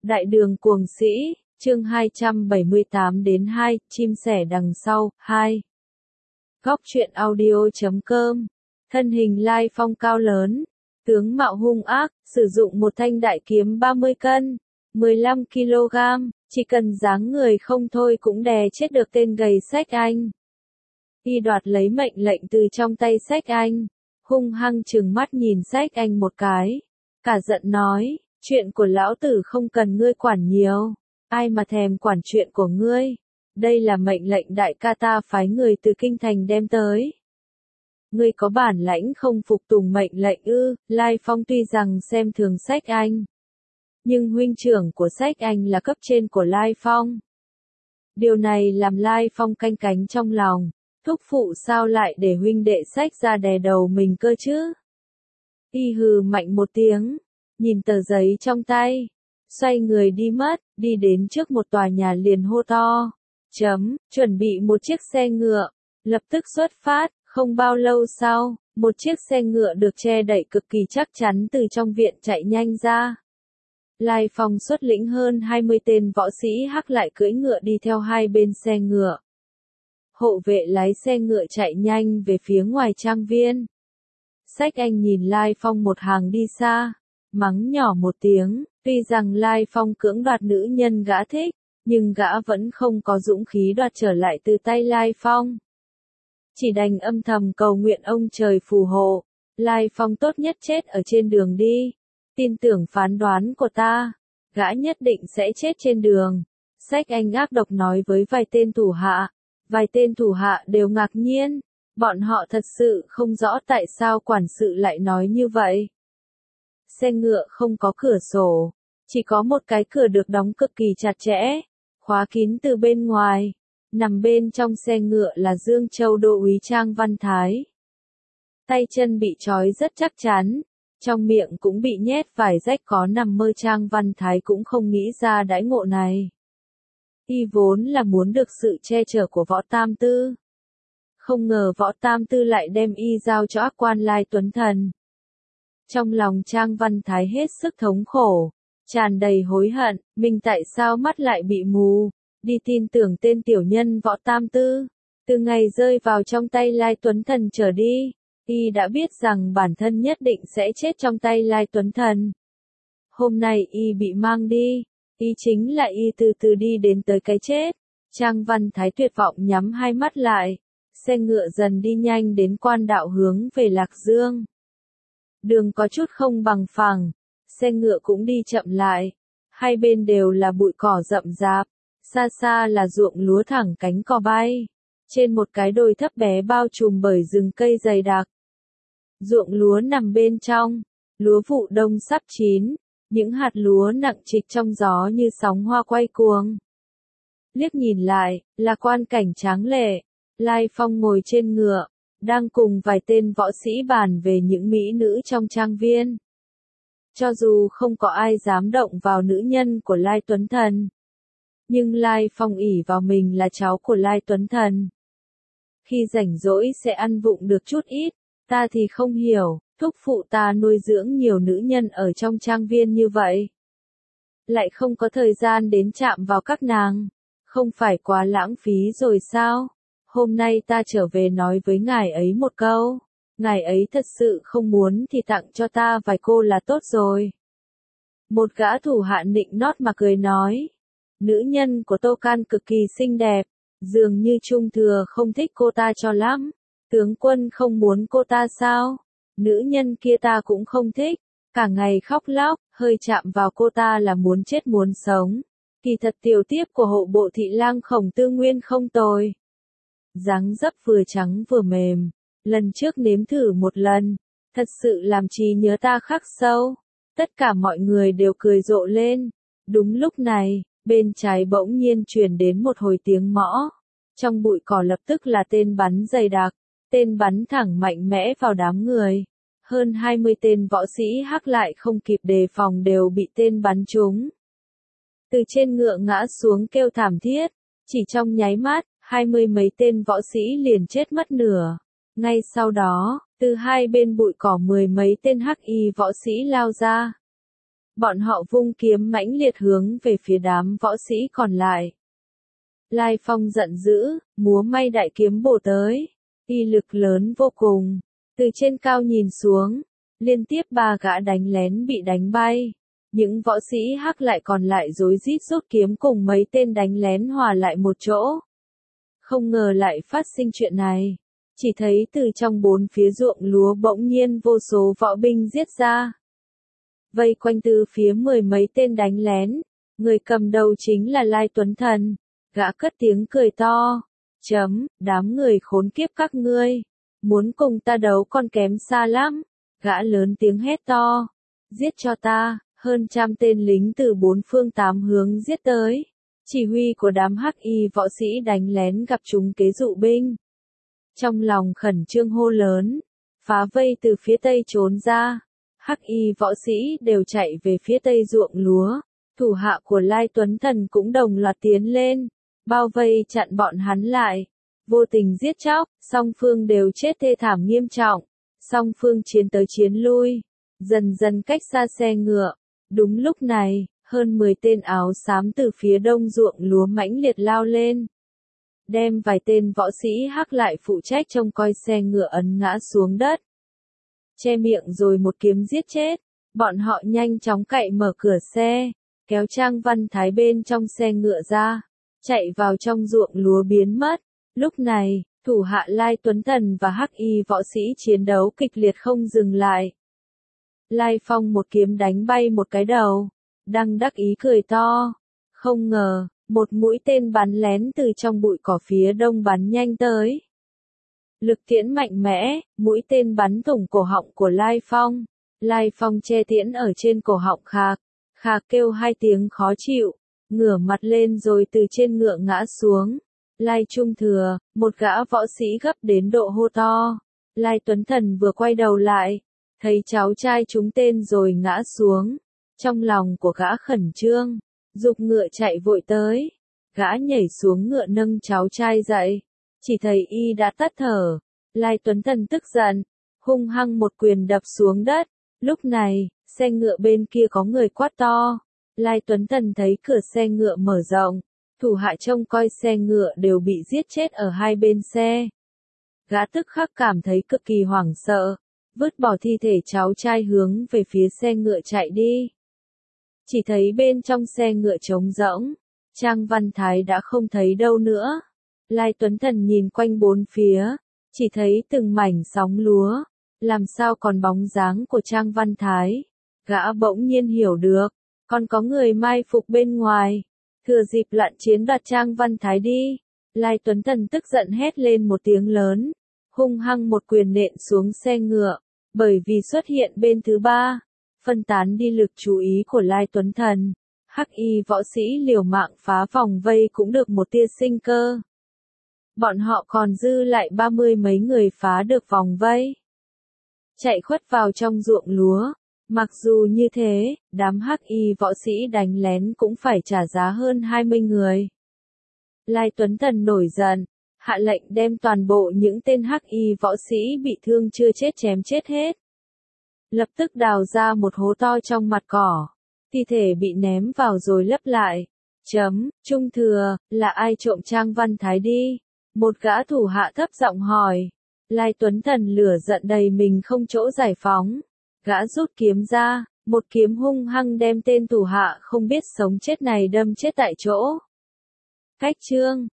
Đại đường cuồng sĩ, chương 278-2, chim sẻ đằng sau, 2. Góc truyện audio.com. Thân hình Lai Phong cao lớn, tướng mạo hung ác, sử dụng một thanh đại kiếm 30 cân, 15 kg, chỉ cần dáng người không thôi cũng đè chết được tên gầy Sách Anh. Y đoạt lấy mệnh lệnh từ trong tay Sách Anh, hung hăng trừng mắt nhìn Sách Anh một cái, cả giận nói, chuyện của lão tử không cần ngươi quản nhiều, ai mà thèm quản chuyện của ngươi, đây là mệnh lệnh đại ca ta phái người từ kinh thành đem tới. Ngươi có bản lãnh không phục tùng mệnh lệnh ư? Lai Phong tuy rằng xem thường Sách Anh, nhưng huynh trưởng của Sách Anh là cấp trên của Lai Phong. Điều này làm Lai Phong canh cánh trong lòng, thúc phụ sao lại để huynh đệ Sách ra đè đầu mình cơ chứ? Y hừ mạnh một tiếng, nhìn tờ giấy trong tay, xoay người đi mất, đi đến trước một tòa nhà liền hô to, chuẩn bị một chiếc xe ngựa, lập tức xuất phát. Không bao lâu sau, một chiếc xe ngựa được che đậy cực kỳ chắc chắn từ trong viện chạy nhanh ra. Lai Phong xuất lĩnh hơn 20 tên võ sĩ hắc lại cưỡi ngựa đi theo hai bên xe ngựa. Hộ vệ lái xe ngựa chạy nhanh về phía ngoài trang viên. Sách Anh nhìn Lai Phong một hàng đi xa, mắng nhỏ một tiếng, tuy rằng Lai Phong cưỡng đoạt nữ nhân gã thích, nhưng gã vẫn không có dũng khí đoạt trở lại từ tay Lai Phong. Chỉ đành âm thầm cầu nguyện ông trời phù hộ, Lai Phong tốt nhất chết ở trên đường đi. Tin tưởng phán đoán của ta, gã nhất định sẽ chết trên đường. Sách Anh ác độc nói với vài tên thủ hạ đều ngạc nhiên, bọn họ thật sự không rõ tại sao quản sự lại nói như vậy. Xe ngựa không có cửa sổ, chỉ có một cái cửa được đóng cực kỳ chặt chẽ, khóa kín từ bên ngoài. Nằm bên trong xe ngựa là Dương Châu Đô úy Trang Văn Thái. Tay chân bị trói rất chắc chắn, trong miệng cũng bị nhét vài rách có nằm mơ. Trang Văn Thái cũng không nghĩ ra đãi ngộ này. Y vốn là muốn được sự che chở của Võ Tam Tư. Không ngờ Võ Tam Tư lại đem y giao cho ác quan Lai Tuấn Thần. Trong lòng Trang Văn Thái hết sức thống khổ, tràn đầy hối hận, mình tại sao mắt lại bị mù. Đi tin tưởng tên tiểu nhân Võ Tam Tư, từ ngày rơi vào trong tay Lai Tuấn Thần trở đi, y đã biết rằng bản thân nhất định sẽ chết trong tay Lai Tuấn Thần. Hôm nay y bị mang đi, y chính là y từ từ đi đến tới cái chết. Trang Văn Thái tuyệt vọng nhắm hai mắt lại, xe ngựa dần đi nhanh đến quan đạo hướng về Lạc Dương. Đường có chút không bằng phẳng, xe ngựa cũng đi chậm lại, hai bên đều là bụi cỏ rậm rạp. Xa xa là ruộng lúa thẳng cánh cò bay, trên một cái đồi thấp bé bao trùm bởi rừng cây dày đặc. Ruộng lúa nằm bên trong, lúa vụ đông sắp chín, những hạt lúa nặng trịch trong gió như sóng hoa quay cuồng. Liếc nhìn lại, là quan cảnh tráng lệ, Lai Phong ngồi trên ngựa, đang cùng vài tên võ sĩ bàn về những mỹ nữ trong trang viên. Cho dù không có ai dám động vào nữ nhân của Lai Tuấn Thần, nhưng Lai Phong ỷ vào mình là cháu của Lai Tuấn Thần. Khi rảnh rỗi sẽ ăn vụng được chút ít, ta thì không hiểu, thúc phụ ta nuôi dưỡng nhiều nữ nhân ở trong trang viên như vậy. Lại không có thời gian đến chạm vào các nàng, không phải quá lãng phí rồi sao? Hôm nay ta trở về nói với ngài ấy một câu, ngài ấy thật sự không muốn thì tặng cho ta vài cô là tốt rồi. Một gã thủ hạ nịnh nót mà cười nói. Nữ nhân của Tô Can cực kỳ xinh đẹp, dường như Trung Thừa không thích cô ta cho lắm. Tướng quân không muốn cô ta sao? Nữ nhân kia ta cũng không thích, cả ngày khóc lóc, hơi chạm vào cô ta là muốn chết muốn sống. Kỳ thật tiểu tiếp của hộ bộ thị lang Khổng Tư Nguyên không tồi. Dáng dấp vừa trắng vừa mềm, lần trước nếm thử một lần, thật sự làm trí nhớ ta khắc sâu. Tất cả mọi người đều cười rộ lên. Đúng lúc này, bên trái bỗng nhiên truyền đến một hồi tiếng mõ. Trong bụi cỏ lập tức là tên bắn dày đặc, tên bắn thẳng mạnh mẽ vào đám người. Hơn 20 tên võ sĩ hắc lại không kịp đề phòng đều bị tên bắn trúng. Từ trên ngựa ngã xuống kêu thảm thiết, chỉ trong nháy mắt, 20 mấy tên võ sĩ liền chết mất nửa. Ngay sau đó, từ hai bên bụi cỏ 10 mấy tên hắc y võ sĩ lao ra. Bọn họ vung kiếm mãnh liệt hướng về phía đám võ sĩ còn lại. Lai Phong giận dữ, múa may đại kiếm bổ tới, uy lực lớn vô cùng. Từ trên cao nhìn xuống, liên tiếp 3 gã đánh lén bị đánh bay. Những võ sĩ Hắc lại còn lại rối rít rút kiếm cùng mấy tên đánh lén hòa lại một chỗ. Không ngờ lại phát sinh chuyện này. Chỉ thấy từ trong 4 phía ruộng lúa bỗng nhiên vô số võ binh giết ra. Vây quanh từ phía 10 mấy tên đánh lén, người cầm đầu chính là Lai Tuấn Thần. Gã cất tiếng cười to. Đám người khốn kiếp các ngươi. Muốn cùng ta đấu còn kém xa lắm. Gã lớn tiếng hét to. Giết cho ta, hơn 100 tên lính từ 4 phương 8 hướng giết tới. Chỉ huy của đám hắc y võ sĩ đánh lén gặp chúng kế dụ binh. Trong lòng khẩn trương hô lớn, phá vây từ phía tây trốn ra. Hắc y võ sĩ đều chạy về phía tây ruộng lúa. Thủ hạ của Lai Tuấn Thần cũng đồng loạt tiến lên, bao vây chặn bọn hắn lại. Vô tình giết chóc, song phương đều chết thê thảm nghiêm trọng. Song phương chiến tới chiến lui, dần dần cách xa xe ngựa. Đúng lúc này, hơn 10 tên áo xám từ phía đông ruộng lúa mãnh liệt lao lên. Đem vài tên võ sĩ Hắc lại phụ trách trông coi xe ngựa ấn ngã xuống đất. Che miệng rồi một kiếm giết chết. Bọn họ nhanh chóng cậy mở cửa xe, kéo Trang Văn Thái bên trong xe ngựa ra, chạy vào trong ruộng lúa biến mất. Lúc này, thủ hạ Lai Tuấn Thần và hắc y võ sĩ chiến đấu kịch liệt không dừng lại. Lai Phong một kiếm đánh bay một cái đầu, đang đắc ý cười to. Không ngờ, một mũi tên bắn lén từ trong bụi cỏ phía đông bắn nhanh tới. Lực tiễn mạnh mẽ, mũi tên bắn thủng cổ họng của Lai Phong. Lai Phong che tiễn ở trên cổ họng Khạc. Khạc kêu 2 tiếng khó chịu, ngửa mặt lên rồi từ trên ngựa ngã xuống. Lai Trung Thừa, một gã võ sĩ gấp đến độ hô to. Lai Tuấn Thần vừa quay đầu lại, thấy cháu trai trúng tên rồi ngã xuống. Trong lòng của gã khẩn trương, giục ngựa chạy vội tới. Gã nhảy xuống ngựa nâng cháu trai dậy, chỉ thấy y đã tắt thở. Lai Tuấn Thần tức giận, hung hăng một quyền đập xuống đất. Lúc này, xe ngựa bên kia có người quát to. Lai Tuấn Thần thấy cửa xe ngựa mở rộng, thủ hạ trông coi xe ngựa đều bị giết chết ở hai bên xe. Gã tức khắc cảm thấy cực kỳ hoảng sợ, vứt bỏ thi thể cháu trai hướng về phía xe ngựa chạy đi. Chỉ thấy bên trong xe ngựa trống rỗng, Trang Văn Thái đã không thấy đâu nữa. Lai Tuấn Thần nhìn quanh bốn phía, chỉ thấy từng mảnh sóng lúa, làm sao còn bóng dáng của Trang Văn Thái. Gã bỗng nhiên hiểu được, còn có người mai phục bên ngoài, thừa dịp loạn chiến đoạt Trang Văn Thái đi. Lai Tuấn Thần tức giận hét lên một tiếng lớn, hung hăng một quyền nện xuống xe ngựa, bởi vì xuất hiện bên thứ ba, phân tán đi lực chú ý của Lai Tuấn Thần. Hắc y võ sĩ liều mạng phá vòng vây cũng được một tia sinh cơ. Bọn họ còn dư lại 30 mấy người phá được vòng vây, chạy khuất vào trong ruộng lúa. Mặc dù như thế, đám hắc y võ sĩ đánh lén cũng phải trả giá hơn 20 người. Lai Tuấn Thần nổi giận, hạ lệnh đem toàn bộ những tên hắc y võ sĩ bị thương chưa chết chém chết hết. Lập tức đào ra một hố to trong mặt cỏ, thi thể bị ném vào rồi lấp lại. Trung Thừa, là ai trộm Trang Văn Thái đi? Một gã thủ hạ thấp giọng hỏi. Lai Tuấn Thần lửa giận đầy mình không chỗ giải phóng. Gã rút kiếm ra, một kiếm hung hăng đem tên thủ hạ không biết sống chết này đâm chết tại chỗ. Cách chương